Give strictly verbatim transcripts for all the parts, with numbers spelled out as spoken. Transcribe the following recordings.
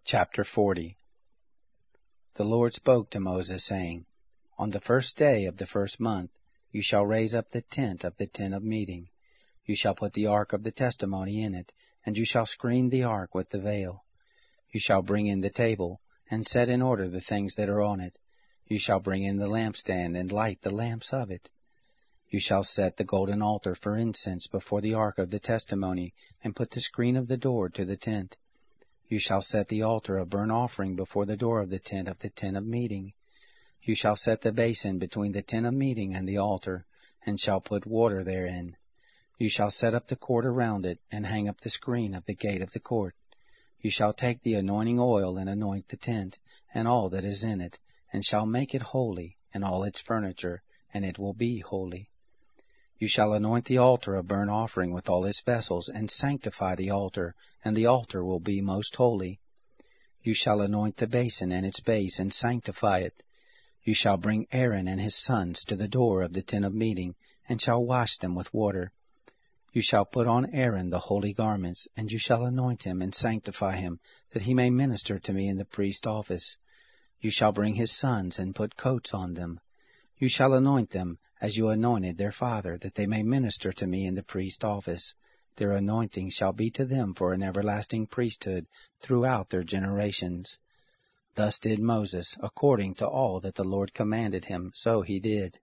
Chapter forty. The Lord spoke to Moses, saying, On the first day of the first month you shall raise up the tent of the tent of meeting. You shall put the ark of the testimony in it, and you shall screen the ark with the veil. You shall bring in the table, and set in order the things that are on it. You shall bring in the lampstand, and light the lamps of it. You shall set the golden altar for incense before the ark of the testimony, and put the screen of the door to the tent. You shall set the altar of burnt offering before the door of the tent of the tent of meeting. You shall set the basin between the tent of meeting and the altar, and shall put water therein. You shall set up the court around it, and hang up the screen of the gate of the court. You shall take the anointing oil and anoint the tent, and all that is in it, and shall make it holy, and all its furniture, and it will be holy. You shall anoint the altar of burnt offering with all its vessels, and sanctify the altar, and the altar will be most holy. You shall anoint the basin and its base, and sanctify it. You shall bring Aaron and his sons to the door of the tent of meeting, and shall wash them with water. You shall put on Aaron the holy garments, and you shall anoint him and sanctify him, that he may minister to me in the priest's office. You shall bring his sons, and put coats on them. You shall anoint them, as you anointed their father, that they may minister to me in the priest's office. Their anointing shall be to them for an everlasting priesthood throughout their generations. Thus did Moses, according to all that the Lord commanded him, so he did.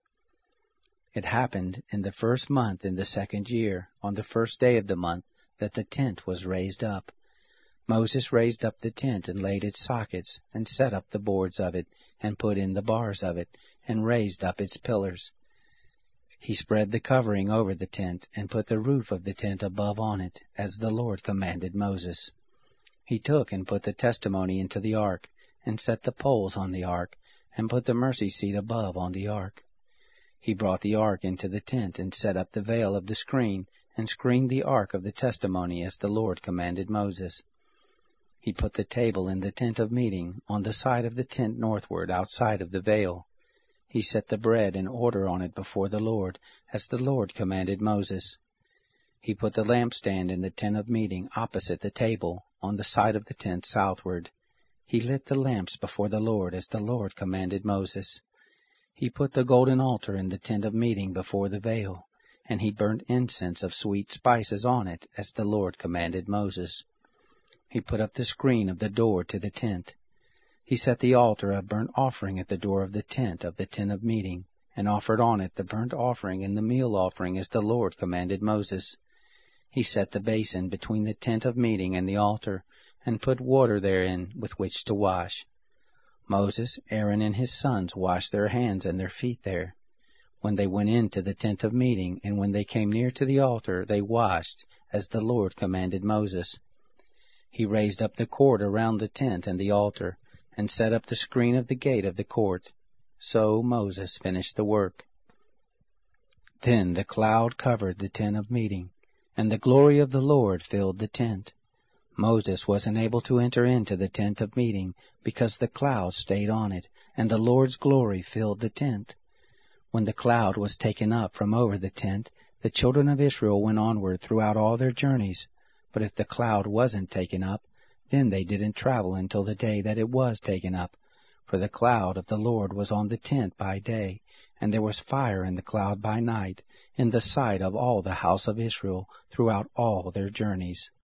It happened in the first month in the second year, on the first day of the month, that the tent was raised up. Moses raised up the tent, and laid its sockets, and set up the boards of it, and put in the bars of it, and raised up its pillars. He spread the covering over the tent, and put the roof of the tent above on it, as the Lord commanded Moses. He took and put the testimony into the ark, and set the poles on the ark, and put the mercy seat above on the ark. He brought the ark into the tent, and set up the veil of the screen, and screened the ark of the testimony, as the Lord commanded Moses. He put the table in the tent of meeting, on the side of the tent northward, outside of the veil. He set the bread in order on it before the Lord, as the Lord commanded Moses. He put the lampstand in the tent of meeting, opposite the table, on the side of the tent southward. He lit the lamps before the Lord, as the Lord commanded Moses. He put the golden altar in the tent of meeting before the veil, and he burnt incense of sweet spices on it, as the Lord commanded Moses. He put up the screen of the door to the tent. He set the altar of burnt offering at the door of the tent of the tent of meeting, and offered on it the burnt offering and the meal offering, as the Lord commanded Moses. He set the basin between the tent of meeting and the altar, and put water therein with which to wash. Moses, Aaron, and his sons washed their hands and their feet there. When they went into the tent of meeting, and when they came near to the altar, they washed, as the Lord commanded Moses. He raised up the court around the tent and the altar, and set up the screen of the gate of the court. So Moses finished the work. Then the cloud covered the tent of meeting, and the glory of the Lord filled the tent. Moses wasn't able to enter into the tent of meeting, because the cloud stayed on it, and the Lord's glory filled the tent. When the cloud was taken up from over the tent, the children of Israel went onward throughout all their journeys. But if the cloud wasn't taken up, then they didn't travel until the day that it was taken up. For the cloud of the Lord was on the tent by day, and there was fire in the cloud by night, in the sight of all the house of Israel throughout all their journeys.